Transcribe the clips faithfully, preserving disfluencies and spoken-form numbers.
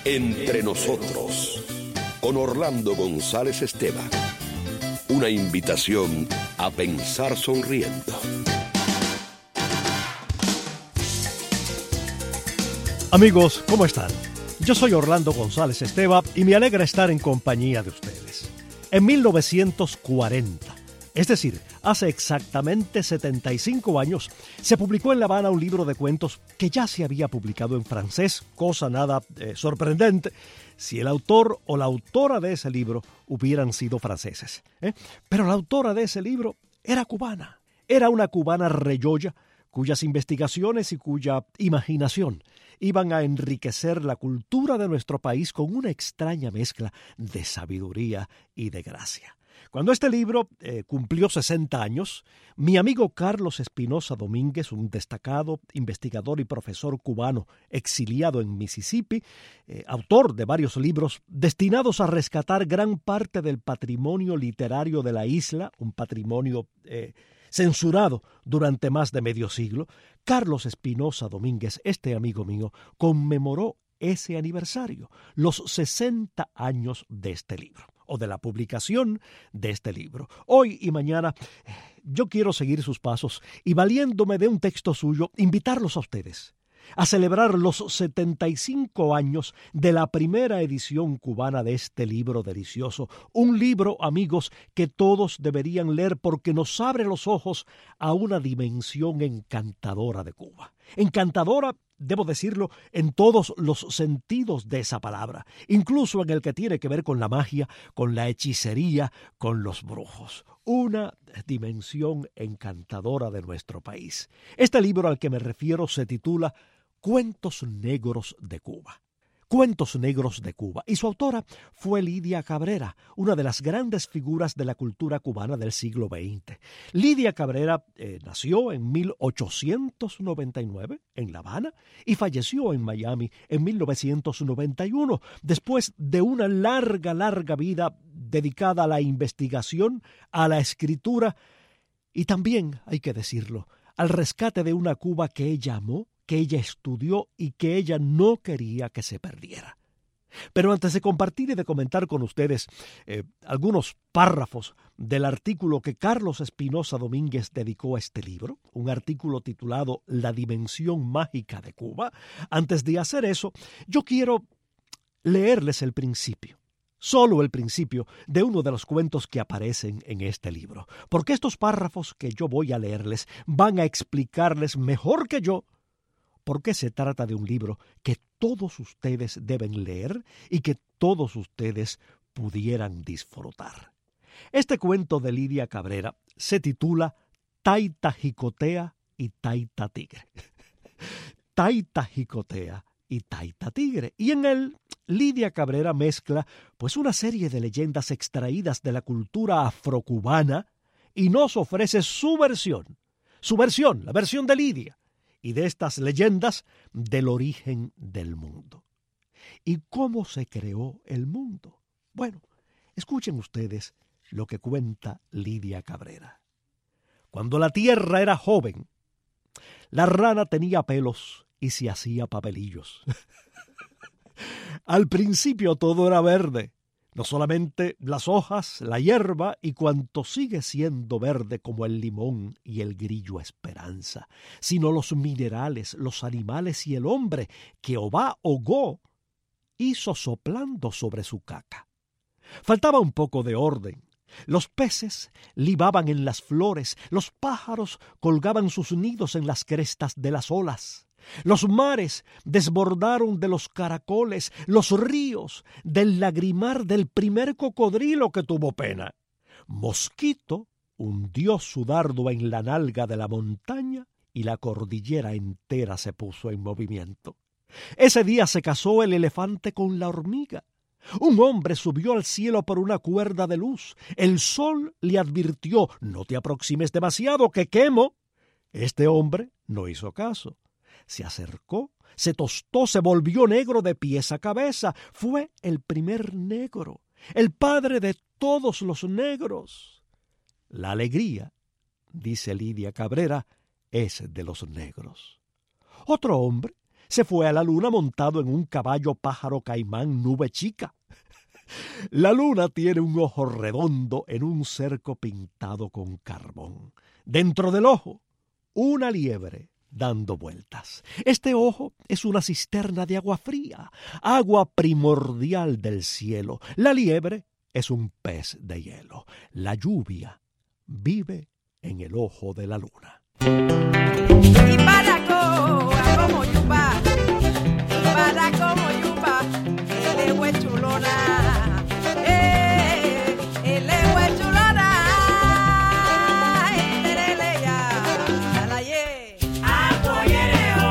Entre nosotros, con Orlando González Esteban. Una invitación a pensar sonriendo. Amigos, ¿cómo están? Yo soy Orlando González Esteban y me alegra estar en compañía de ustedes. En mil novecientos cuarenta, es decir, hace exactamente setenta y cinco años, se publicó en La Habana un libro de cuentos que ya se había publicado en francés, cosa nada eh, sorprendente si el autor o la autora de ese libro hubieran sido franceses. ¿eh? Pero la autora de ese libro era cubana. Era una cubana reyolla cuyas investigaciones y cuya imaginación iban a enriquecer la cultura de nuestro país con una extraña mezcla de sabiduría y de gracia. Cuando este libro eh, cumplió sesenta años, mi amigo Carlos Espinosa Domínguez, un destacado investigador y profesor cubano exiliado en Mississippi, eh, autor de varios libros destinados a rescatar gran parte del patrimonio literario de la isla, un patrimonio eh, censurado durante más de medio siglo, Carlos Espinosa Domínguez, este amigo mío, conmemoró ese aniversario, los sesenta años de este libro, o de la publicación de este libro. Hoy y mañana yo quiero seguir sus pasos y, valiéndome de un texto suyo, invitarlos a ustedes a celebrar los setenta y cinco años de la primera edición cubana de este libro delicioso. Un libro, amigos, que todos deberían leer porque nos abre los ojos a una dimensión encantadora de Cuba. Encantadora, debo decirlo, en todos los sentidos de esa palabra, incluso en el que tiene que ver con la magia, con la hechicería, con los brujos. Una dimensión encantadora de nuestro país. Este libro al que me refiero se titula Cuentos Negros de Cuba. Cuentos Negros de Cuba. Y su autora fue Lidia Cabrera, una de las grandes figuras de la cultura cubana del siglo veinte. Lidia Cabrera eh, nació en mil ochocientos noventa y nueve en La Habana y falleció en Miami en mil novecientos noventa y uno, después de una larga, larga vida dedicada a la investigación, a la escritura y también, hay que decirlo, al rescate de una Cuba que ella amó, que ella estudió y que ella no quería que se perdiera. Pero antes de compartir y de comentar con ustedes eh, algunos párrafos del artículo que Carlos Espinosa Domínguez dedicó a este libro, un artículo titulado La dimensión mágica de Cuba, antes de hacer eso, yo quiero leerles el principio. Solo el principio de uno de los cuentos que aparecen en este libro, porque estos párrafos que yo voy a leerles van a explicarles mejor que yo por qué se trata de un libro que todos ustedes deben leer y que todos ustedes pudieran disfrutar. Este cuento de Lidia Cabrera se titula Taita Jicotea y Taita Tigre. Taita Jicotea y Taita Tigre. Y en él, Lidia Cabrera mezcla pues una serie de leyendas extraídas de la cultura afrocubana y nos ofrece su versión, su versión, la versión de Lidia, y de estas leyendas del origen del mundo. ¿Y cómo se creó el mundo? Bueno, escuchen ustedes lo que cuenta Lidia Cabrera. Cuando la tierra era joven, la rana tenía pelos y se hacía papelillos. Al principio todo era verde, no solamente las hojas, la hierba y cuanto sigue siendo verde como el limón y el grillo esperanza, sino los minerales, los animales y el hombre que Obá Ogó hizo soplando sobre su caca. Faltaba un poco de orden. Los peces libaban en las flores, los pájaros colgaban sus nidos en las crestas de las olas. Los mares desbordaron de los caracoles, los ríos del lagrimar del primer cocodrilo que tuvo pena. Mosquito hundió su dardo en la nalga de la montaña y la cordillera entera se puso en movimiento. Ese día se casó el elefante con la hormiga. Un hombre subió al cielo por una cuerda de luz. El sol le advirtió: no te aproximes demasiado, que quemo. Este hombre no hizo caso. Se acercó, se tostó, se volvió negro de pies a cabeza. Fue el primer negro, el padre de todos los negros. La alegría, dice Lidia Cabrera, es de los negros. Otro hombre se fue a la luna montado en un caballo pájaro caimán nube chica. La luna tiene un ojo redondo en un cerco pintado con carbón. Dentro del ojo, una liebre dando vueltas. Este ojo es una cisterna de agua fría, agua primordial del cielo. La liebre es un pez de hielo. La lluvia vive en el ojo de la luna. Y para como yuba, y para como yuba, el agua es chulona, eh, el agua es chulona, enterele ya, la ye. Apoyereo,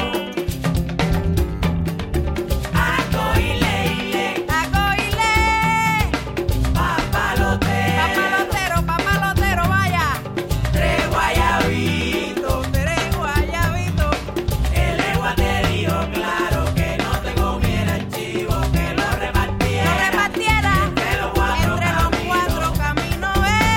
acoile, acoile, papalote, papalotero, papalotero, vaya, tres guayabitos, tres guayabitos. El egua te dijo claro que no te comiera el chivo, que lo repartiera, lo repartiera entre los cuatro, entre los cuatro caminos,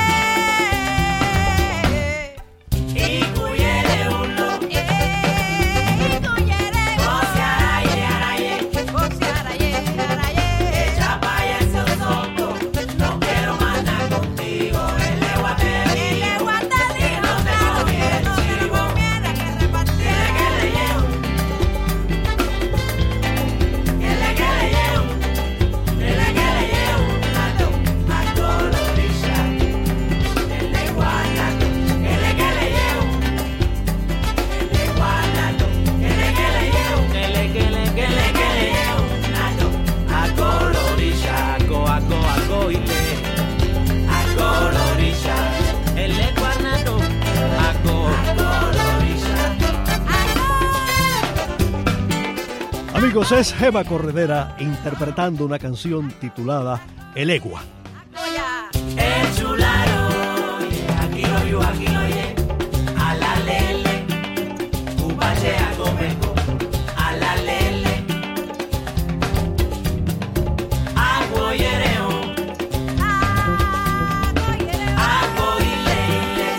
eh. Y cuyere uno, eh, y cuyere uno, José Araye, Araye, José Araye, Araye. Echa pa' allá ese osoto, no quiero más nada contigo. El egua te dijo, el egua te dijo no te comiera el chivo, que repartiera, que le llevo, que le que le llevo, que le que le llevo un lato a colorisha. El egua lato, que le que le llevo, el egua lato, que le que le llevo, que le que le que le que le llevo un lato a colorisha, aco aco aco y le a colorisha. El egua lato, aco a colorisha, Amigos, es Gema Corredera interpretando una canción titulada El Egua. Oya, el chularo, aquí lo yo, aquí lo ye, a la lele, cupache a gomeco, a la lele, a guayereo, a goileile,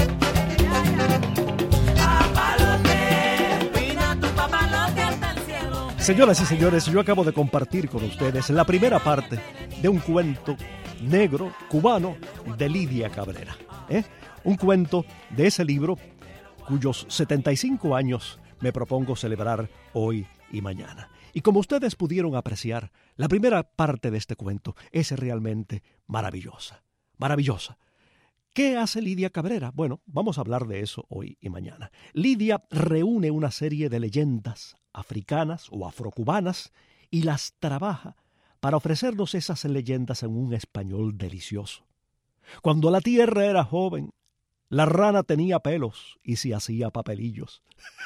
papalote, pina tu papalote hasta el cielo. Señoras y señores, yo acabo de compartir con ustedes la primera parte de un cuento negro cubano de Lidia Cabrera. ¿eh? Un cuento de ese libro cuyos setenta y cinco años me propongo celebrar hoy y mañana. Y como ustedes pudieron apreciar, la primera parte de este cuento es realmente maravillosa, maravillosa. ¿Qué hace Lidia Cabrera? Bueno, vamos a hablar de eso hoy y mañana. Lidia reúne una serie de leyendas africanas o afrocubanas y las trabaja para ofrecernos esas leyendas en un español delicioso. Cuando la tierra era joven, la rana tenía pelos y se hacía papelillos.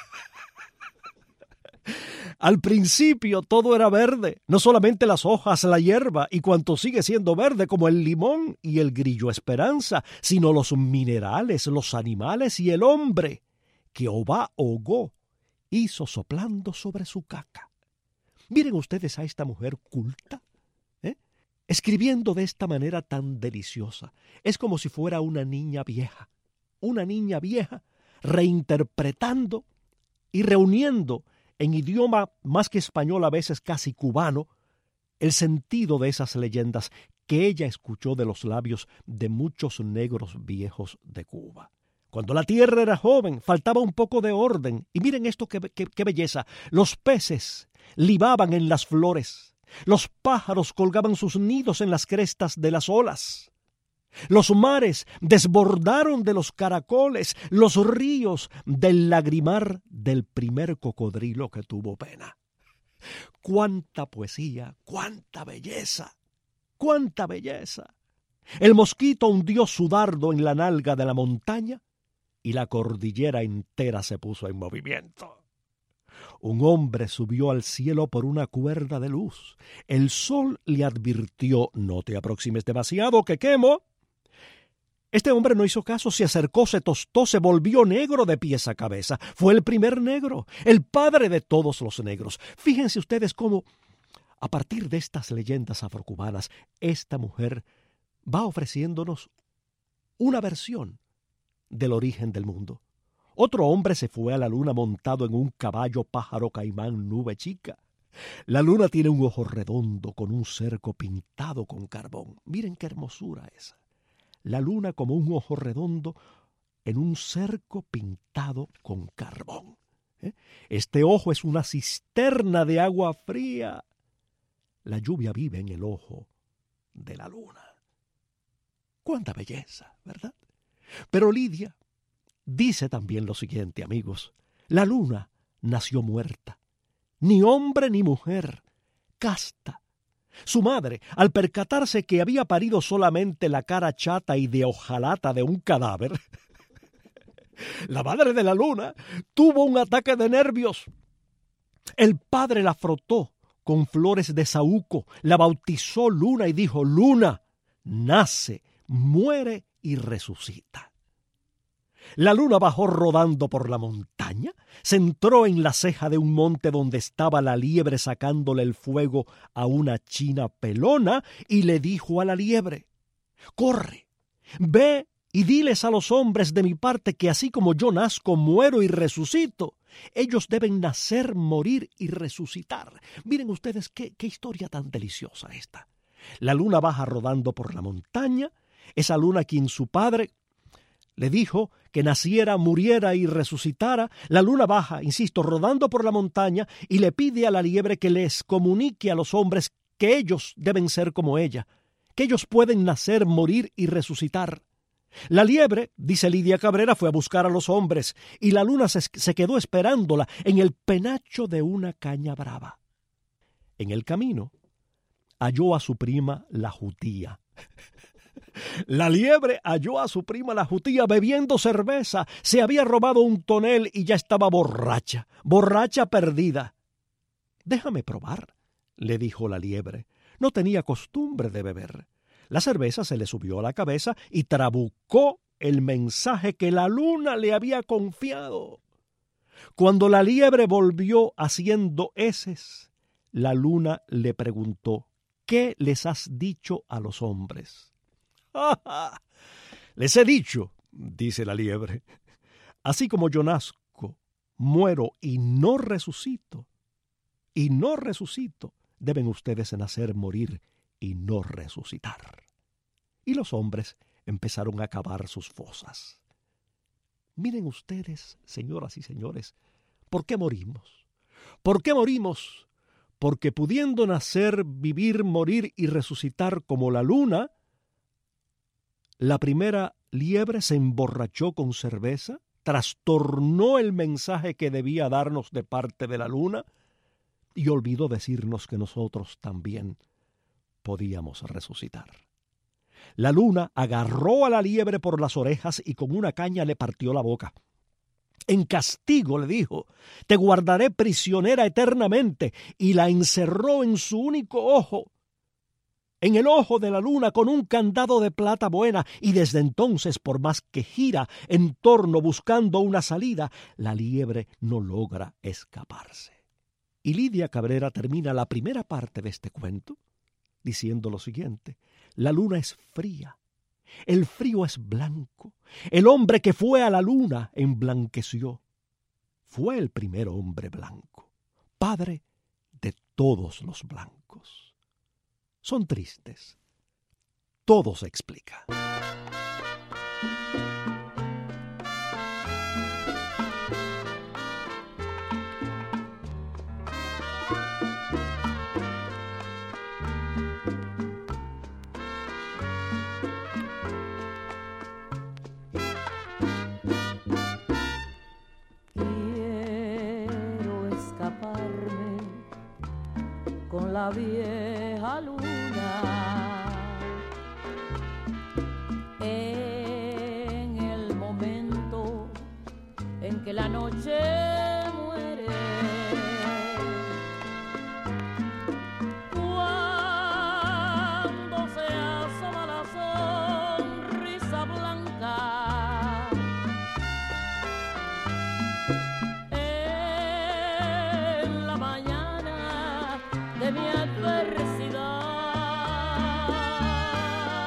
Al principio todo era verde, no solamente las hojas, la hierba y cuanto sigue siendo verde como el limón y el grillo esperanza, sino los minerales, los animales y el hombre que Jehová Ogó hizo soplando sobre su caca. Miren ustedes a esta mujer culta, ¿eh? escribiendo de esta manera tan deliciosa. Es como si fuera una niña vieja, una niña vieja reinterpretando y reuniendo en idioma más que español, a veces casi cubano, el sentido de esas leyendas que ella escuchó de los labios de muchos negros viejos de Cuba. Cuando la tierra era joven, faltaba un poco de orden. Y miren esto, qué, qué, qué belleza. Los peces libaban en las flores. Los pájaros colgaban sus nidos en las crestas de las olas. Los mares desbordaron de los caracoles, los ríos del lagrimar del primer cocodrilo que tuvo pena. ¡Cuánta poesía! ¡Cuánta belleza! ¡Cuánta belleza! El mosquito hundió su dardo en la nalga de la montaña y la cordillera entera se puso en movimiento. Un hombre subió al cielo por una cuerda de luz. El sol le advirtió: no te aproximes demasiado, que quemo. Este hombre no hizo caso, se acercó, se tostó, se volvió negro de pies a cabeza. Fue el primer negro, el padre de todos los negros. Fíjense ustedes cómo, a partir de estas leyendas afrocubanas, esta mujer va ofreciéndonos una versión del origen del mundo. Otro hombre se fue a la luna montado en un caballo pájaro caimán nube chica. La luna tiene un ojo redondo con un cerco pintado con carbón. Miren qué hermosura esa. La luna como un ojo redondo en un cerco pintado con carbón. ¿Eh? Este ojo es una cisterna de agua fría. La lluvia vive en el ojo de la luna. ¡Cuánta belleza!, ¿verdad? Pero Lidia dice también lo siguiente, amigos. La luna nació muerta. Ni hombre ni mujer, casta. Su madre, al percatarse que había parido solamente la cara chata y de hojalata de un cadáver, la madre de la luna tuvo un ataque de nervios. El padre la frotó con flores de saúco, la bautizó Luna y dijo: Luna, nace, muere y resucita. La luna bajó rodando por la montaña, se entró en la ceja de un monte donde estaba la liebre sacándole el fuego a una china pelona y le dijo a la liebre: corre, ve y diles a los hombres de mi parte que así como yo nazco, muero y resucito, ellos deben nacer, morir y resucitar. Miren ustedes qué, qué historia tan deliciosa esta. La luna baja rodando por la montaña, esa luna a quien su padre le dijo que naciera, muriera y resucitara. La luna baja, insisto, rodando por la montaña y le pide a la liebre que les comunique a los hombres que ellos deben ser como ella, que ellos pueden nacer, morir y resucitar. La liebre, dice Lidia Cabrera, fue a buscar a los hombres y la luna se, se quedó esperándola en el penacho de una caña brava. En el camino halló a su prima la jutía. La liebre halló a su prima la jutía bebiendo cerveza. Se había robado un tonel y ya estaba borracha, borracha perdida. «Déjame probar», le dijo la liebre. No tenía costumbre de beber. La cerveza se le subió a la cabeza y trabucó el mensaje que la luna le había confiado. Cuando la liebre volvió haciendo heces, la luna le preguntó: «¿Qué les has dicho a los hombres?» ¡Ja, ja! Les he dicho, dice la liebre, así como yo nazco, muero y no resucito, y no resucito, deben ustedes nacer, morir y no resucitar. Y los hombres empezaron a cavar sus fosas. Miren ustedes, señoras y señores, ¿por qué morimos? ¿Por qué morimos? Porque pudiendo nacer, vivir, morir y resucitar como la luna, la primera liebre se emborrachó con cerveza, trastornó el mensaje que debía darnos de parte de la luna y olvidó decirnos que nosotros también podíamos resucitar. La luna agarró a la liebre por las orejas y con una caña le partió la boca. En castigo le dijo: «Te guardaré prisionera eternamente», y la encerró en su único ojo, en el ojo de la luna, con un candado de plata buena, y desde entonces, por más que gira en torno buscando una salida, la liebre no logra escaparse. Y Lidia Cabrera termina la primera parte de este cuento diciendo lo siguiente: la luna es fría, el frío es blanco, el hombre que fue a la luna emblanqueció. Fue el primer hombre blanco, padre de todos los blancos. Son tristes. Todo se explica. Quiero escaparme con la vieja luna en el momento en que la noche muere, cuando se asoma la sonrisa blanca en la mañana de mi adversidad.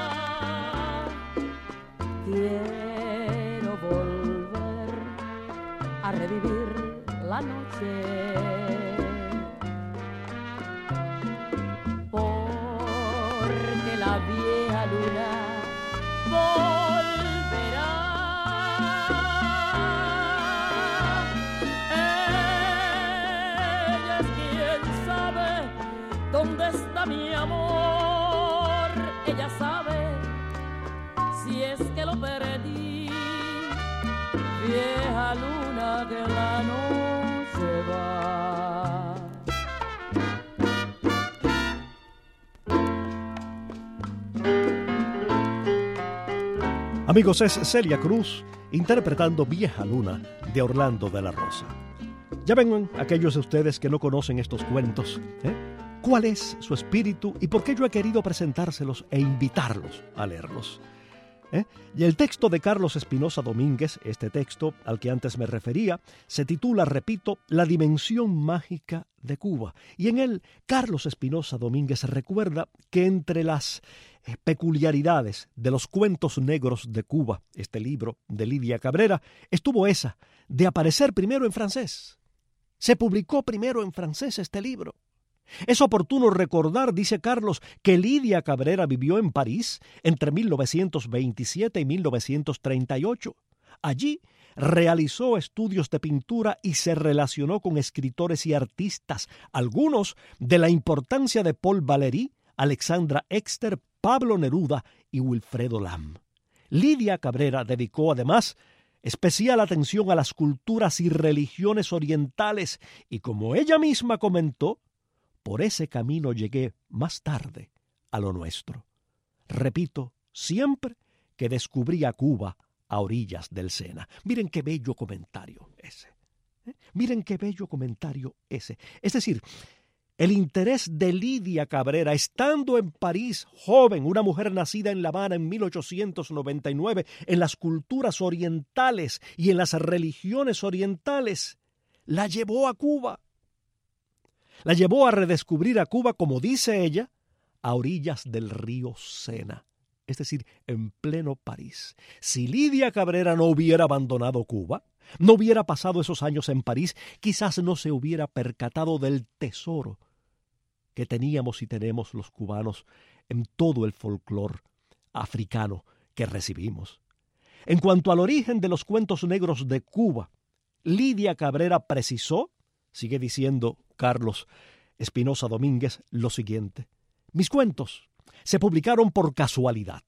Quiero volver está mi amor? Ella sabe si es que lo perdí. Vieja luna que la noche va. Amigos, es Celia Cruz interpretando Vieja Luna de Orlando de la Rosa. Ya ven aquellos de ustedes que no conocen estos cuentos, ¿eh? ¿Cuál es su espíritu y por qué yo he querido presentárselos e invitarlos a leerlos? ¿Eh? Y el texto de Carlos Espinosa Domínguez, este texto al que antes me refería, se titula, repito, La dimensión mágica de Cuba. Y en él, Carlos Espinosa Domínguez recuerda que entre las eh, peculiaridades de los cuentos negros de Cuba, este libro de Lidia Cabrera, estuvo esa de aparecer primero en francés. Se publicó primero en francés este libro. Es oportuno recordar, dice Carlos, que Lidia Cabrera vivió en París entre mil novecientos veintisiete y mil novecientos treinta y ocho. Allí realizó estudios de pintura y se relacionó con escritores y artistas, algunos de la importancia de Paul Valéry, Alexandra Exter, Pablo Neruda y Wilfredo Lam. Lidia Cabrera dedicó además especial atención a las culturas y religiones orientales y, como ella misma comentó, por ese camino llegué más tarde a lo nuestro. Repito, siempre que descubrí a Cuba a orillas del Sena. Miren qué bello comentario ese. ¿eh? Miren qué bello comentario ese. Es decir, el interés de Lidia Cabrera, estando en París, joven, una mujer nacida en La Habana en mil ochocientos noventa y nueve, en las culturas orientales y en las religiones orientales, la llevó a Cuba. La llevó a redescubrir a Cuba, como dice ella, a orillas del río Sena, es decir, en pleno París. Si Lidia Cabrera no hubiera abandonado Cuba, no hubiera pasado esos años en París, quizás no se hubiera percatado del tesoro que teníamos y tenemos los cubanos en todo el folclore africano que recibimos. En cuanto al origen de los cuentos negros de Cuba, Lidia Cabrera precisó, sigue diciendo Carlos Espinosa Domínguez, lo siguiente: mis cuentos se publicaron por casualidad.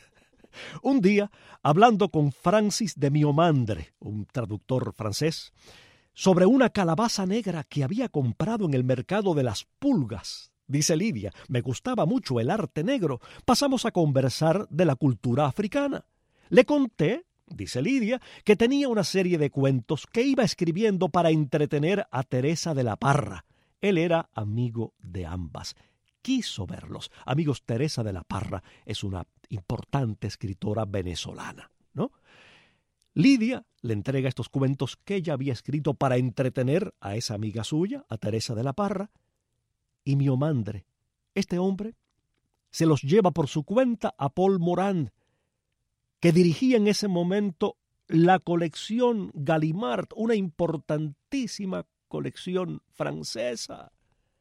Un día, hablando con Francis de Miomandre, un traductor francés, sobre una calabaza negra que había comprado en el mercado de las pulgas, dice Lidia, me gustaba mucho el arte negro, pasamos a conversar de la cultura africana. Le conté, dice Lidia, que tenía una serie de cuentos que iba escribiendo para entretener a Teresa de la Parra. Él era amigo de ambas. Quiso verlos. Amigos, Teresa de la Parra es una importante escritora venezolana, ¿no? Lidia le entrega estos cuentos que ella había escrito para entretener a esa amiga suya, a Teresa de la Parra, y Miomandre, este hombre, se los lleva por su cuenta a Paul Morand, que dirigía en ese momento la colección Gallimard, una importantísima colección francesa.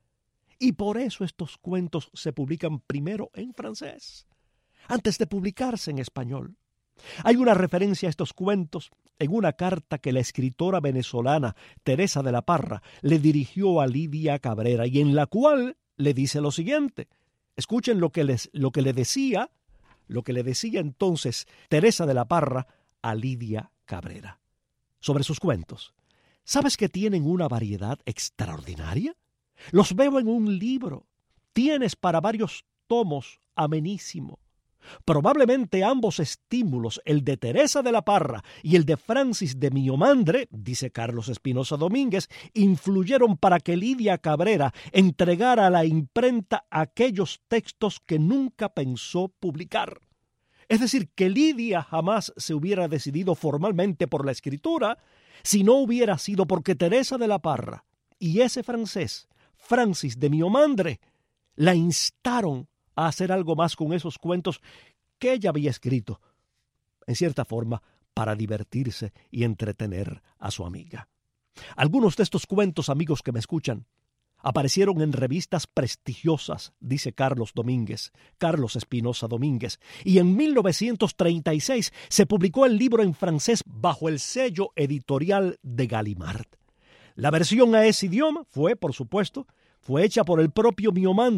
Y por eso estos cuentos se publican primero en francés, antes de publicarse en español. Hay una referencia a estos cuentos en una carta que la escritora venezolana Teresa de la Parra le dirigió a Lidia Cabrera y en la cual le dice lo siguiente. Escuchen lo que, les, lo que le decía, lo que le decía entonces Teresa de la Parra a Lidia Cabrera sobre sus cuentos. ¿Sabes que tienen una variedad extraordinaria? Los veo en un libro. Tienes para varios tomos, amenísimo. Probablemente ambos estímulos, el de Teresa de la Parra y el de Francis de Miomandre, dice Carlos Espinosa Domínguez, influyeron para que Lidia Cabrera entregara a la imprenta aquellos textos que nunca pensó publicar. Es decir, que Lidia jamás se hubiera decidido formalmente por la escritura si no hubiera sido porque Teresa de la Parra y ese francés, Francis de Miomandre, la instaron a hacer algo más con esos cuentos que ella había escrito, en cierta forma, para divertirse y entretener a su amiga. Algunos de estos cuentos, amigos que me escuchan, aparecieron en revistas prestigiosas, dice Carlos Domínguez, Carlos Espinosa Domínguez, y en mil novecientos treinta y seis se publicó el libro en francés bajo el sello editorial de Gallimard. La versión a ese idioma fue, por supuesto, fue hecha por el propio Miomandre, que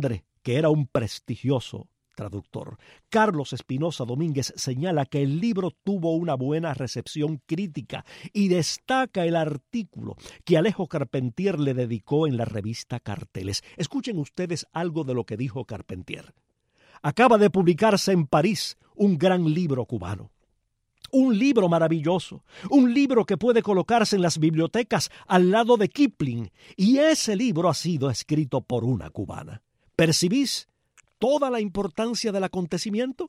que era un prestigioso traductor. Carlos Espinosa Domínguez señala que el libro tuvo una buena recepción crítica y destaca el artículo que Alejo Carpentier le dedicó en la revista Carteles. Escuchen ustedes algo de lo que dijo Carpentier. Acaba de publicarse en París un gran libro cubano. Un libro maravilloso, un libro que puede colocarse en las bibliotecas al lado de Kipling, y ese libro ha sido escrito por una cubana. ¿Percibís toda la importancia del acontecimiento?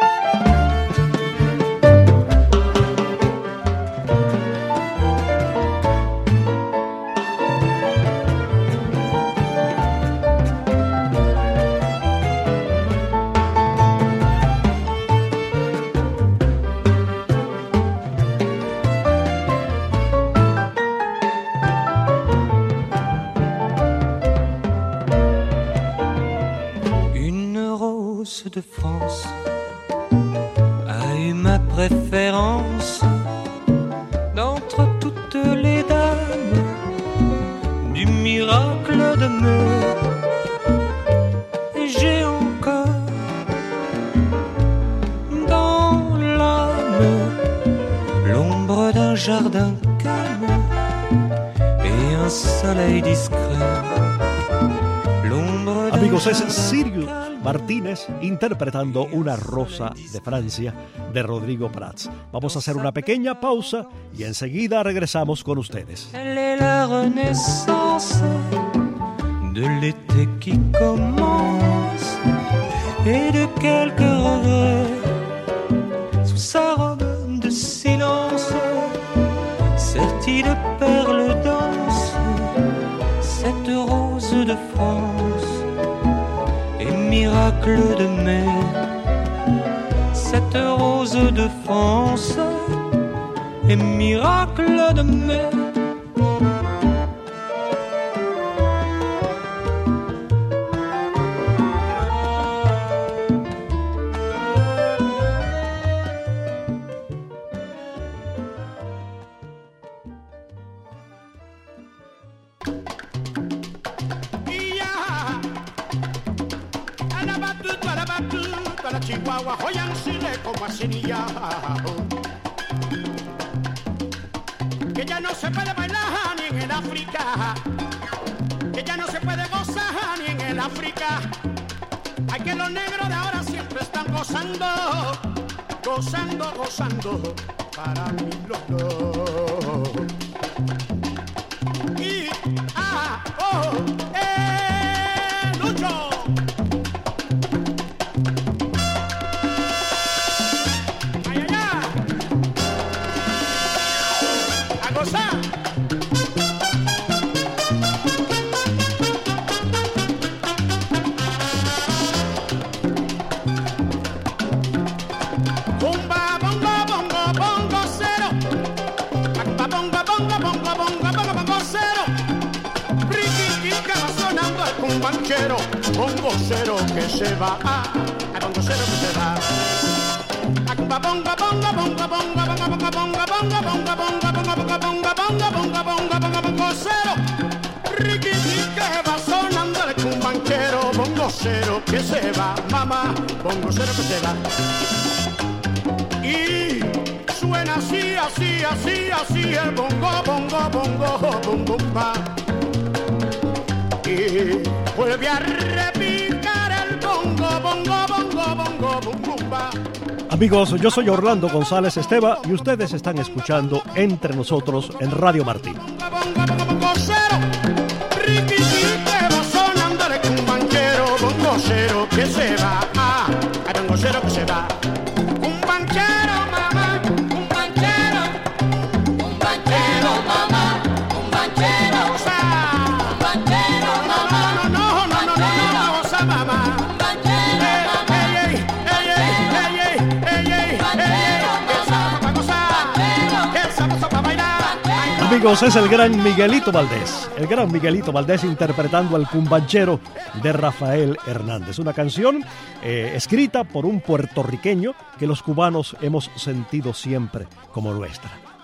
De France a eu ma préférence d'entre toutes les dames du miracle de Mai. Et j'ai encore dans l'âme l'ombre d'un jardin calme et un soleil discret. L'ombre d'un Amigos, es jardin Sirio Martínez interpretando Una rosa de Francia de Rodrigo Prats. Vamos a hacer una pequeña pausa y enseguida regresamos con ustedes. Elle est la renaissance de l'été qui commence et de quelques regrets sous sa robe de silence sertie de perles denses, cette rose de France et miracle de mai, cette rose de France et miracle de mai. Chihuahua, Hoyansile, como Asinilla. Que ya no se puede bailar ni en el África, que ya no se puede gozar ni en el África. Ay, que los negros de ahora siempre están gozando, gozando, gozando, para mí los dos. Y, ah, oh, eh, Lucho. Banquero, bongo cero que se va, ah, al bongo cero que se va. Bonga bonga bonga bonga bonga bonga bonga bonga bonga bonga bonga bonga bonga bonga bonga bonga bongo cero. Riquiti que va sonando el banquero, bongo cero que se va, mamá, bongo cero que se va. Y suena así, así, así, así el bongo bongo bongo bongo va. Y vuelve a repicar el bongo, bongo, bongo, bongo, bongo, bomba. Amigos, yo soy Orlando González Esteva y ustedes están escuchando Entre Nosotros en Radio Martí. Bongo, bongo, bongo, cero. Riquiti que va sonando el cumbanchero, bongo cero que se va, ah, el bongo cero que se va. Cumbanchero, mamá, cumbanchero, cumbanchero, mamá, cumbanchero, o sea, cumbanchero. Amigos, es el gran Miguelito Valdés, el gran Miguelito Valdés interpretando al cumbanchero de Rafael Hernández, una canción eh, escrita por un puertorriqueño que los cubanos hemos sentido siempre como nuestra.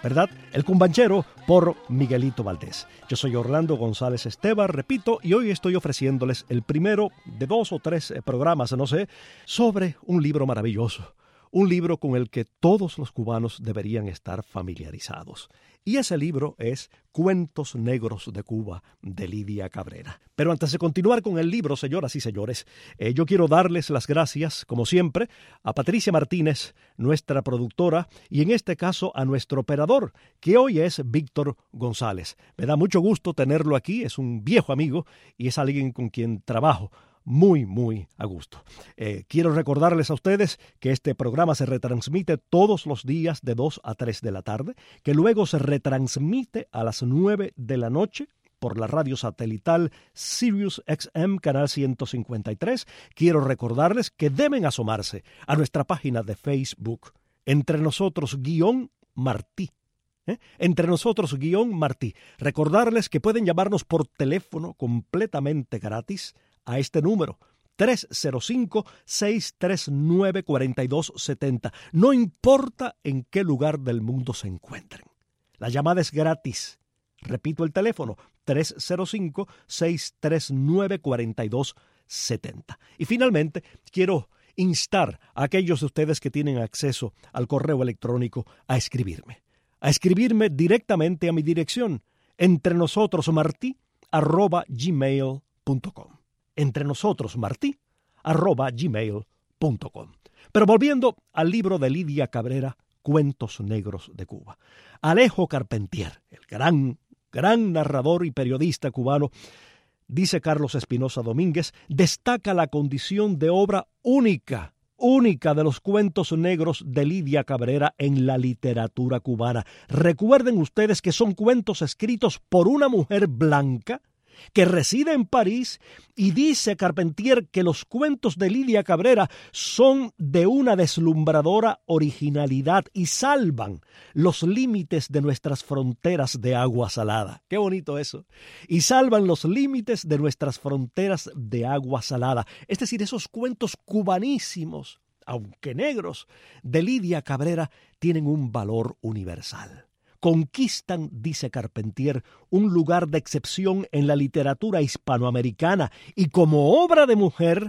¿verdad? El Cumbanchero por Miguelito Valdés. Yo soy Orlando González Esteban, repito, y hoy estoy ofreciéndoles el primero de dos o tres programas, no sé, sobre un libro maravilloso. Un libro con el que todos los cubanos deberían estar familiarizados. Y ese libro es Cuentos Negros de Cuba, de Lidia Cabrera. Pero antes de continuar con el libro, señoras y señores, eh, yo quiero darles las gracias, como siempre, a Patricia Martínez, nuestra productora, y en este caso a nuestro operador, que hoy es Víctor González. Me da mucho gusto tenerlo aquí, es un viejo amigo y es alguien con quien trabajo muy, muy a gusto. Eh, quiero recordarles a ustedes que este programa se retransmite todos los días de dos a tres de la tarde, que luego se retransmite a las nueve de la noche por la radio satelital Sirius X M, canal ciento cincuenta y tres. Quiero recordarles que deben asomarse a nuestra página de Facebook, Entre Nosotros guión Martí. ¿Eh? Entre Nosotros guión Martí. Recordarles que pueden llamarnos por teléfono completamente gratis a este número, tres cero cinco, seis tres nueve, cuatro dos siete cero. No importa en qué lugar del mundo se encuentren. La llamada es gratis. Repito el teléfono, tres cero cinco, seis tres nueve, cuatro dos siete cero. Y finalmente, quiero instar a aquellos de ustedes que tienen acceso al correo electrónico a escribirme. A escribirme directamente a mi dirección, entrenosotros.martí arroba gmail punto com. Entre nosotros, Martí, arroba gmail punto com. Pero volviendo al libro de Lidia Cabrera, Cuentos Negros de Cuba. Alejo Carpentier, el gran, gran narrador y periodista cubano, dice Carlos Espinosa Domínguez, destaca la condición de obra única, única de los cuentos negros de Lidia Cabrera en la literatura cubana. Recuerden ustedes que son cuentos escritos por una mujer blanca que reside en París, y dice Carpentier que los cuentos de Lidia Cabrera son de una deslumbradora originalidad y salvan los límites de nuestras fronteras de agua salada. Qué bonito eso. Y salvan los límites de nuestras fronteras de agua salada. Es decir, esos cuentos cubanísimos, aunque negros, de Lidia Cabrera tienen un valor universal. Conquistan, dice Carpentier, un lugar de excepción en la literatura hispanoamericana y como obra de mujer,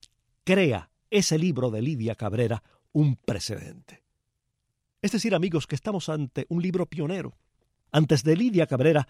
crea ese libro de Lidia Cabrera un precedente. Es decir, amigos, que estamos ante un libro pionero. Antes de Lidia Cabrera,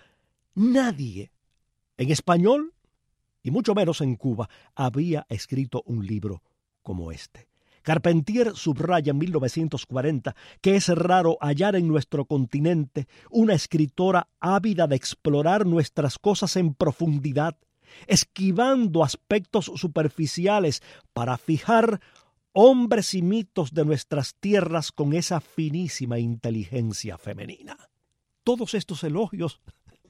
nadie en español, y mucho menos en Cuba, había escrito un libro como este. Carpentier subraya en mil novecientos cuarenta que es raro hallar en nuestro continente una escritora ávida de explorar nuestras cosas en profundidad, esquivando aspectos superficiales para fijar hombres y mitos de nuestras tierras con esa finísima inteligencia femenina. Todos estos elogios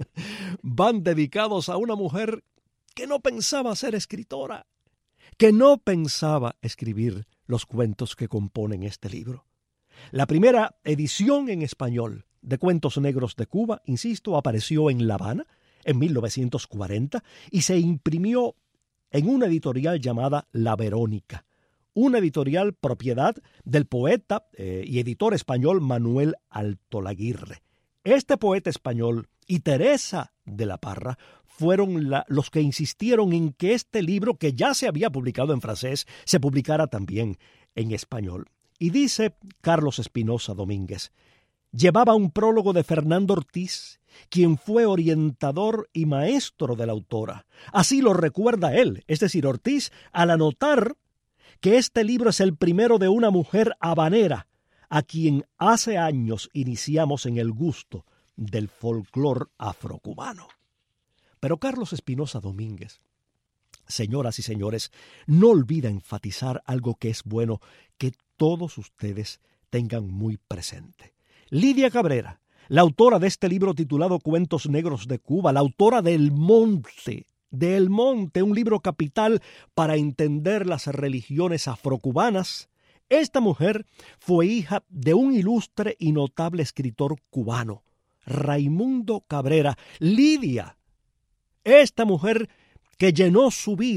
van dedicados a una mujer que no pensaba ser escritora, que no pensaba escribir los cuentos que componen este libro. La primera edición en español de Cuentos Negros de Cuba, insisto, apareció en La Habana en mil novecientos cuarenta y se imprimió en una editorial llamada La Verónica, una editorial propiedad del poeta eh, y editor español Manuel Altolaguirre. Este poeta español y Teresa de la Parra fueron la, los que insistieron en que este libro, que ya se había publicado en francés, se publicara también en español. Y dice Carlos Espinosa Domínguez, llevaba un prólogo de Fernando Ortiz, quien fue orientador y maestro de la autora. Así lo recuerda él, es decir, Ortiz, al anotar que este libro es el primero de una mujer habanera, a quien hace años iniciamos en el gusto del folclor afrocubano. Pero Carlos Espinosa Domínguez, señoras y señores, no olvida enfatizar algo que es bueno que todos ustedes tengan muy presente. Lidia Cabrera, la autora de este libro titulado Cuentos Negros de Cuba, la autora de El Monte, de El Monte, un libro capital para entender las religiones afrocubanas, esta mujer fue hija de un ilustre y notable escritor cubano, Raimundo Cabrera. Lidia, esta mujer que llenó su vida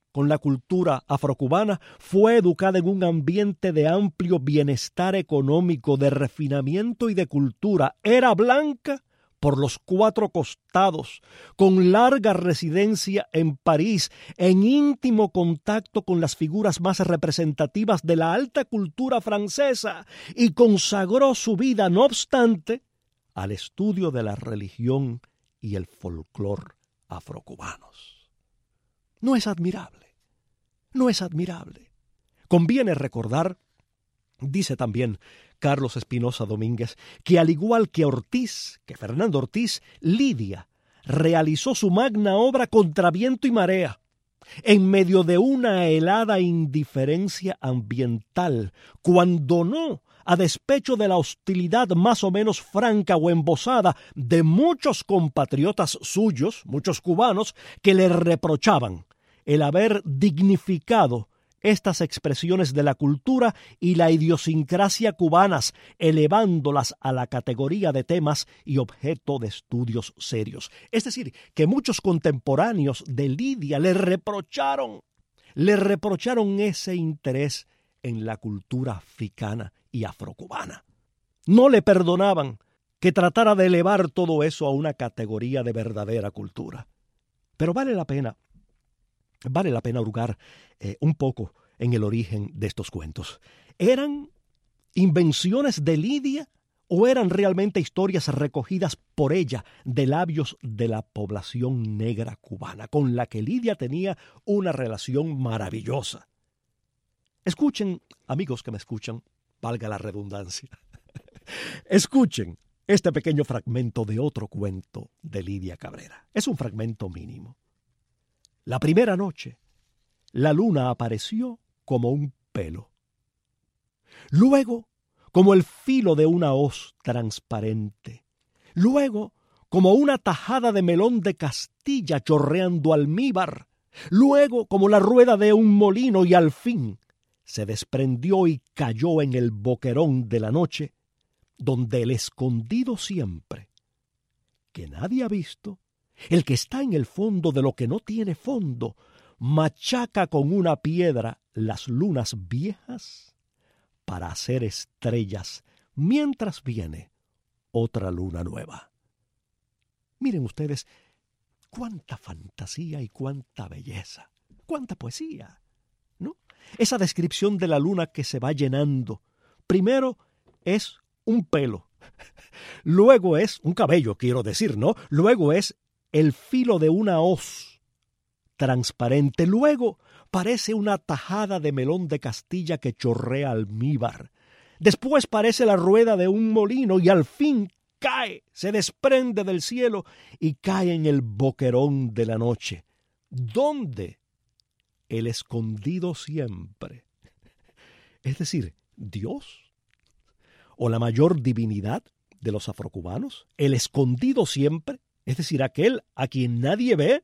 con la cultura afrocubana, fue educada en un ambiente de amplio bienestar económico, de refinamiento y de cultura. Era blanca por los cuatro costados, con larga residencia en París, en íntimo contacto con las figuras más representativas de la alta cultura francesa, y consagró su vida, no obstante, al estudio de la religión y el folclore afrocubanos. ¿No es admirable? ¿No es admirable? Conviene recordar, dice también Carlos Espinosa Domínguez, que al igual que Ortiz, que Fernando Ortiz, Lidia realizó su magna obra contra viento y marea, en medio de una helada indiferencia ambiental, cuando no a despecho de la hostilidad más o menos franca o embosada de muchos compatriotas suyos, muchos cubanos, que le reprochaban el haber dignificado estas expresiones de la cultura y la idiosincrasia cubanas, elevándolas a la categoría de temas y objeto de estudios serios. Es decir, que muchos contemporáneos de Lidia le reprocharon, le reprocharon ese interés en la cultura africana y afrocubana. No le perdonaban que tratara de elevar todo eso a una categoría de verdadera cultura. Pero vale la pena, vale la pena hurgar eh, un poco en el origen de estos cuentos. ¿Eran invenciones de Lidia o eran realmente historias recogidas por ella de labios de la población negra cubana, con la que Lidia tenía una relación maravillosa? Escuchen, amigos que me escuchan, valga la redundancia, escuchen este pequeño fragmento de otro cuento de Lidia Cabrera. Es un fragmento mínimo. La primera noche, la luna apareció como un pelo. Luego, como el filo de una hoz transparente. Luego, como una tajada de melón de Castilla chorreando almíbar. Luego, como la rueda de un molino, y al fin se desprendió y cayó en el boquerón de la noche, donde el escondido siempre, que nadie ha visto, el que está en el fondo de lo que no tiene fondo, machaca con una piedra las lunas viejas para hacer estrellas mientras viene otra luna nueva. Miren ustedes cuánta fantasía y cuánta belleza, cuánta poesía, ¿no? Esa descripción de la luna que se va llenando. Primero es un pelo, luego es un cabello, quiero decir, ¿no? Luego es el filo de una hoz transparente, luego parece una tajada de melón de Castilla que chorrea almíbar, después parece la rueda de un molino y al fin cae, se desprende del cielo y cae en el boquerón de la noche, donde el escondido siempre, es decir, Dios o la mayor divinidad de los afrocubanos, el escondido siempre, es decir, aquel a quien nadie ve,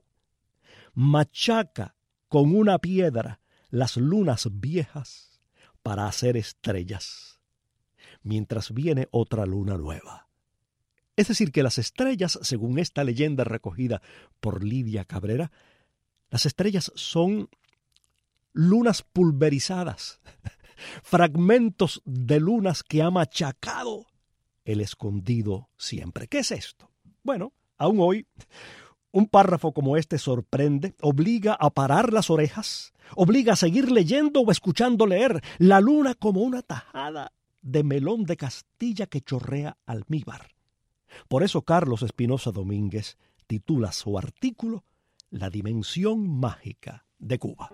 machaca con una piedra las lunas viejas para hacer estrellas, mientras viene otra luna nueva. Es decir, que las estrellas, según esta leyenda recogida por Lidia Cabrera, las estrellas son lunas pulverizadas, fragmentos de lunas que ha machacado el escondido siempre. ¿Qué es esto? Bueno, aún hoy, un párrafo como este sorprende, obliga a parar las orejas, obliga a seguir leyendo o escuchando leer. La luna como una tajada de melón de Castilla que chorrea almíbar. Por eso Carlos Espinosa Domínguez titula su artículo La dimensión mágica de Cuba.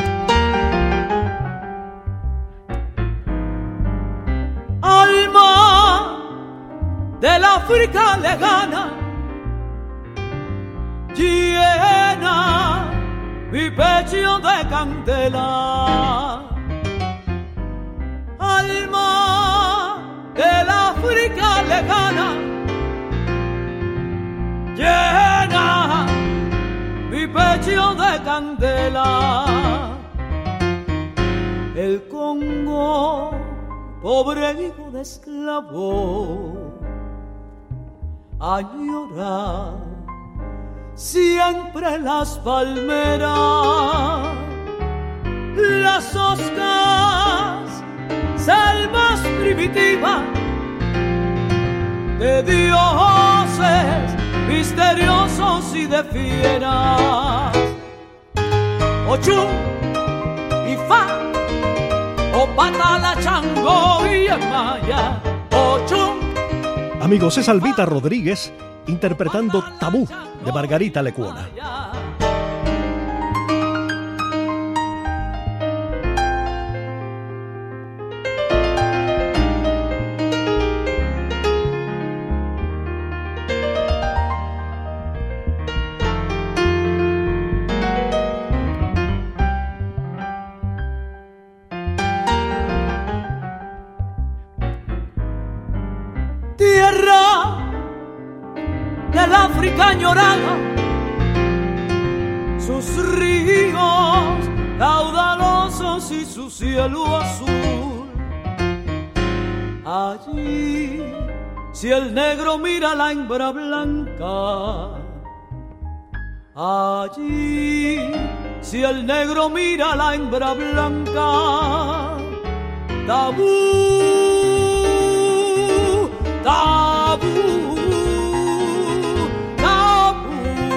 Alma del África lejana, llena mi pecho de candela. Alma del África lejana, llena mi pecho de candela. El Congo, pobre hijo de esclavo, añora siempre las palmeras. primitiva de dioses misteriosos y de fieras. Ochun y Fa, o Patala, Chango y Amaya. Ochun. Amigos, es Albita Rodríguez interpretando Tabú de Margarita Lecuona. Tierra del África añorada, sus ríos caudalosos y su cielo azul. Allí, si el negro mira a la hembra blanca, allí, si el negro mira a la hembra blanca, tabú. Tabú, tabú.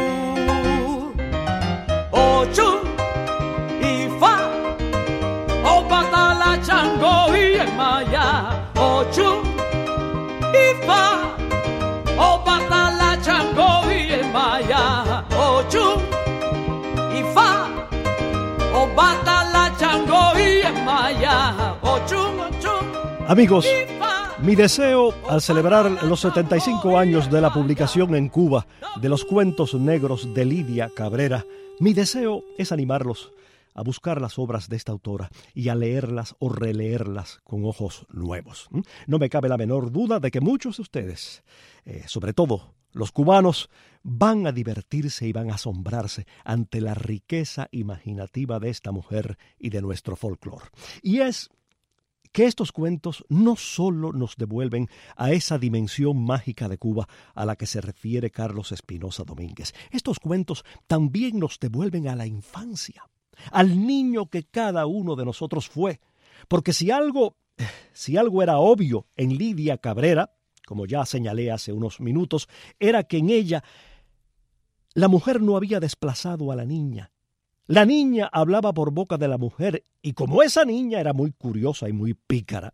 Ochun y Fa, o Patala, Chango y Maya. Ochun y Fa, o Patala, Chango y Maya. Ochun y Fa, o Patala, Chango y Maya. Ochun, ochun. Amigos, mi deseo al celebrar los setenta y cinco años de la publicación en Cuba de los cuentos negros de Lidia Cabrera, mi deseo es animarlos a buscar las obras de esta autora y a leerlas o releerlas con ojos nuevos. No me cabe la menor duda de que muchos de ustedes, eh, sobre todo los cubanos, van a divertirse y van a asombrarse ante la riqueza imaginativa de esta mujer y de nuestro folclore. Y es que estos cuentos no solo nos devuelven a esa dimensión mágica de Cuba a la que se refiere Carlos Espinosa Domínguez. Estos cuentos también nos devuelven a la infancia, al niño que cada uno de nosotros fue. Porque si algo, si algo era obvio en Lidia Cabrera, como ya señalé hace unos minutos, era que en ella la mujer no había desplazado a la niña. La niña hablaba por boca de la mujer y como esa niña era muy curiosa y muy pícara,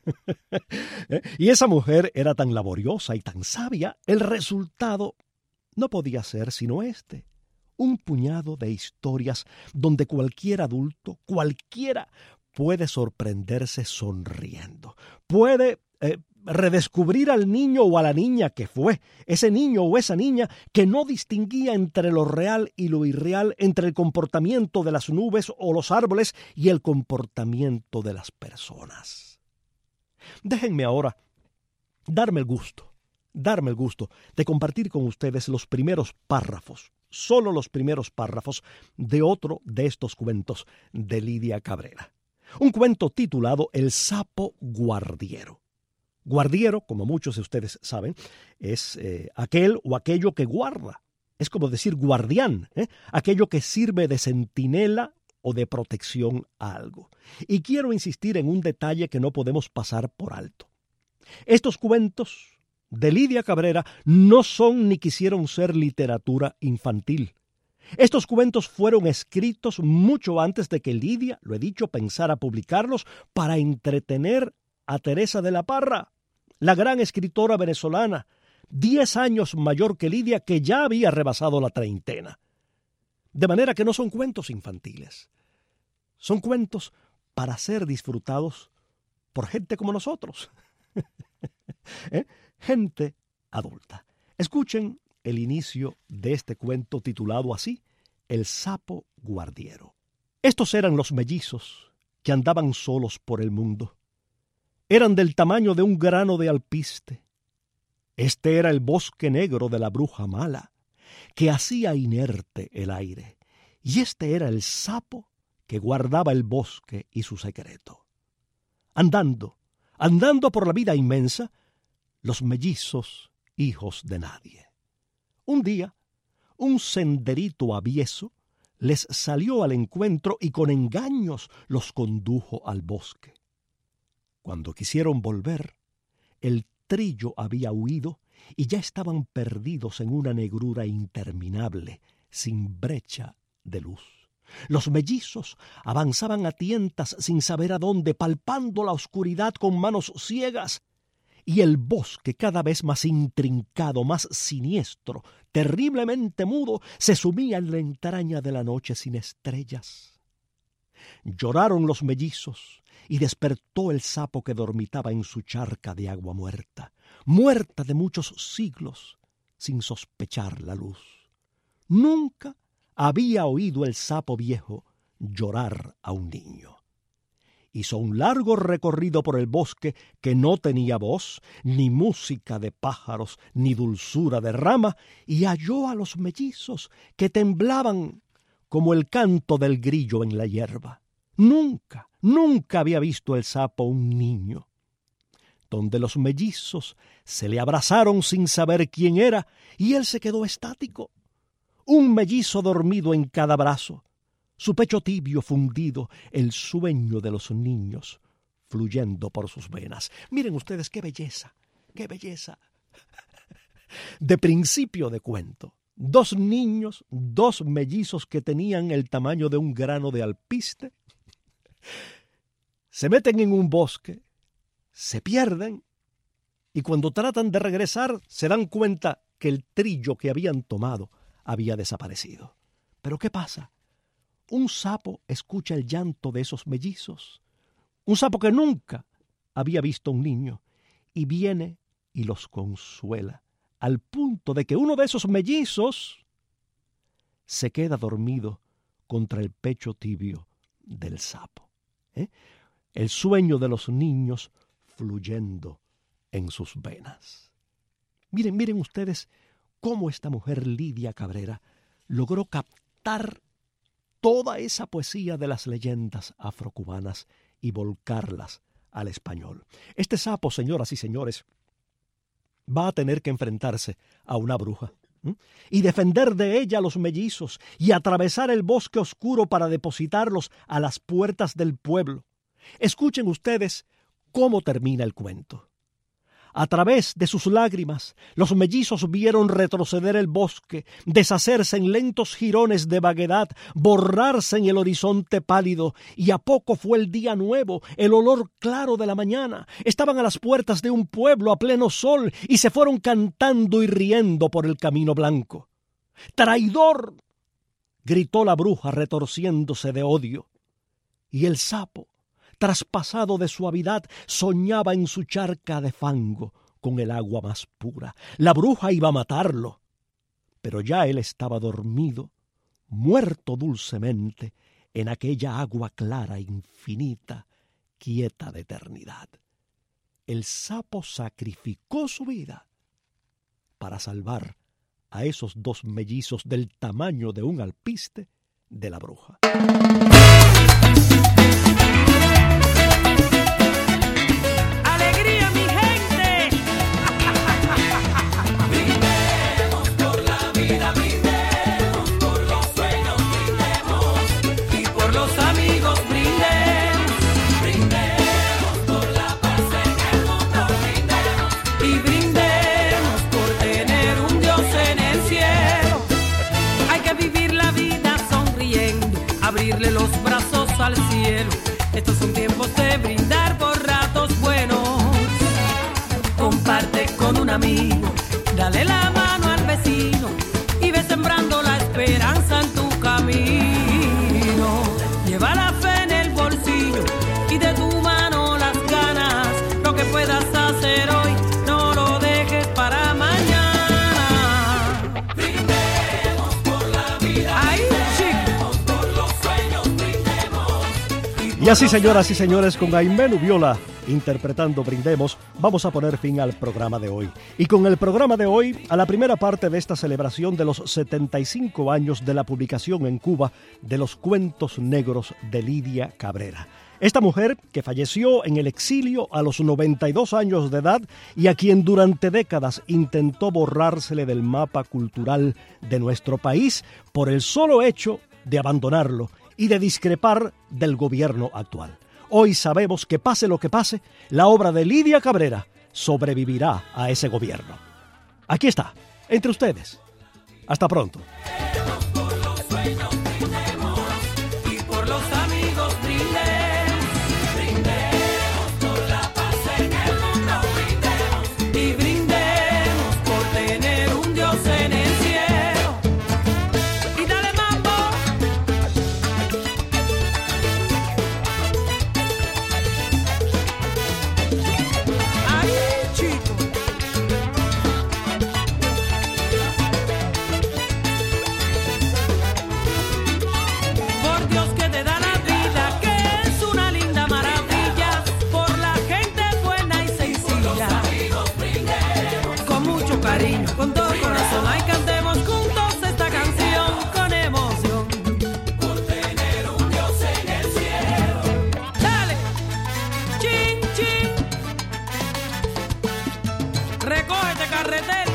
y esa mujer era tan laboriosa y tan sabia, el resultado no podía ser sino este, un puñado de historias donde cualquier adulto, cualquiera, puede sorprenderse sonriendo, puede eh, redescubrir al niño o a la niña que fue, ese niño o esa niña que no distinguía entre lo real y lo irreal, entre el comportamiento de las nubes o los árboles y el comportamiento de las personas. Déjenme ahora darme el gusto, darme el gusto de compartir con ustedes los primeros párrafos, solo los primeros párrafos de otro de estos cuentos de Lidia Cabrera. Un cuento titulado El sapo guardiero. Guardiero, como muchos de ustedes saben, es eh, aquel o aquello que guarda. Es como decir guardián, ¿eh? Aquello que sirve de centinela o de protección a algo. Y quiero insistir en un detalle que no podemos pasar por alto. Estos cuentos de Lidia Cabrera no son ni quisieron ser literatura infantil. Estos cuentos fueron escritos mucho antes de que Lidia, lo he dicho, pensara publicarlos para entretener a Teresa de la Parra, la gran escritora venezolana, diez años mayor que Lidia, que ya había rebasado la treintena. De manera que no son cuentos infantiles. Son cuentos para ser disfrutados por gente como nosotros. ¿Eh? Gente adulta. Escuchen el inicio de este cuento titulado así, El sapo guardiero. Estos eran los mellizos que andaban solos por el mundo. Eran del tamaño de un grano de alpiste. Este era el bosque negro de la bruja mala, que hacía inerte el aire, y este era el sapo que guardaba el bosque y su secreto. Andando, andando por la vida inmensa, los mellizos hijos de nadie. Un día, un senderito avieso les salió al encuentro y con engaños los condujo al bosque. Cuando quisieron volver, el trillo había huido y ya estaban perdidos en una negrura interminable, sin brecha de luz. Los mellizos avanzaban a tientas sin saber a dónde, palpando la oscuridad con manos ciegas, y el bosque, cada vez más intrincado, más siniestro, terriblemente mudo, se sumía en la entraña de la noche sin estrellas. Lloraron los mellizos y despertó el sapo que dormitaba en su charca de agua muerta, muerta de muchos siglos, sin sospechar la luz. Nunca había oído el sapo viejo llorar a un niño. Hizo un largo recorrido por el bosque que no tenía voz, ni música de pájaros, ni dulzura de rama, y halló a los mellizos que temblaban como el canto del grillo en la hierba. Nunca, nunca había visto el sapo un niño. Donde los mellizos se le abrazaron sin saber quién era, y él se quedó estático. Un mellizo dormido en cada brazo, su pecho tibio fundido, el sueño de los niños fluyendo por sus venas. Miren ustedes qué belleza, qué belleza. De principio de cuento, dos niños, dos mellizos que tenían el tamaño de un grano de alpiste, se meten en un bosque, se pierden y cuando tratan de regresar se dan cuenta que el trillo que habían tomado había desaparecido. ¿Pero qué pasa? Un sapo escucha el llanto de esos mellizos, un sapo que nunca había visto un niño, y viene y los consuela, al punto de que uno de esos mellizos se queda dormido contra el pecho tibio del sapo. ¿Eh? El sueño de los niños fluyendo en sus venas. Miren, miren ustedes cómo esta mujer Lidia Cabrera logró captar toda esa poesía de las leyendas afrocubanas y volcarlas al español. Este sapo, señoras y señores, va a tener que enfrentarse a una bruja ¿eh? y defender de ella a los mellizos y atravesar el bosque oscuro para depositarlos a las puertas del pueblo. Escuchen ustedes cómo termina el cuento. A través de sus lágrimas, los mellizos vieron retroceder el bosque, deshacerse en lentos jirones de vaguedad, borrarse en el horizonte pálido, y a poco fue el día nuevo, el olor claro de la mañana. Estaban a las puertas de un pueblo a pleno sol y se fueron cantando y riendo por el camino blanco. ¡Traidor!, gritó la bruja retorciéndose de odio. Y el sapo, traspasado de suavidad, soñaba en su charca de fango con el agua más pura. La bruja iba a matarlo, pero ya él estaba dormido, muerto dulcemente en aquella agua clara, infinita, quieta de eternidad. El sapo sacrificó su vida para salvar a esos dos mellizos del tamaño de un alpiste de la bruja. Abrirle los brazos al cielo. Estos son tiempos de brindar por ratos buenos. Comparte con un amigo, dale la mano al vecino y ve sembrando la esperanza en tu camino. Lleva la fe en el bolsillo y de tu mano las ganas. Lo que puedas hacer hoy, no lo dejes para mañana. Brindemos por la vida. Ay, Y así, señoras y señores, con Aimé Nubiola interpretando Brindemos, vamos a poner fin al programa de hoy. Y con el programa de hoy, a la primera parte de esta celebración de los setenta y cinco años de la publicación en Cuba de los cuentos negros de Lidia Cabrera. Esta mujer que falleció en el exilio a los noventa y dos años de edad y a quien durante décadas intentó borrársele del mapa cultural de nuestro país por el solo hecho de abandonarlo y de discrepar del gobierno actual. Hoy sabemos que pase lo que pase, la obra de Lidia Cabrera sobrevivirá a ese gobierno. Aquí está, entre ustedes. Hasta pronto. Y por los amigos brindemos, brindemos por la paz en el mundo, brindemos y brindemos por tener un Dios en el cielo. Y dale mambo. Ay, chico. Por Dios que te da la vida, que es una linda maravilla, por la gente buena y sencilla. Con mucho cariño, con todo el corazón, ay, cantemos juntos esta canción con emoción. Por tener un Dios en el cielo. Dale, chin, chin. Recógete, carretera.